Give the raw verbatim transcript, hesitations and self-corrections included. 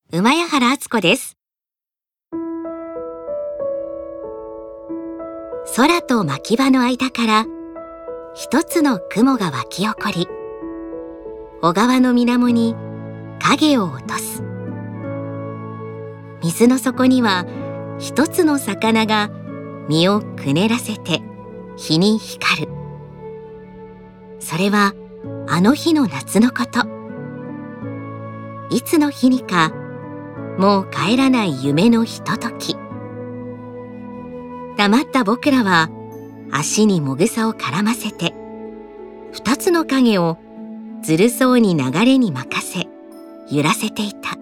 馬谷原敦子です。空と牧場の間から一つの雲が湧き起こり、小川の水面に影を落とす。水の底には一つの魚が身をくねらせて日に光る。それはあの日の夏のこと。いつの日にかもう帰らない夢のひととき。黙った僕らは足にもぐさを絡ませて、二つの影をずるそうに流れに任せ揺らせていた。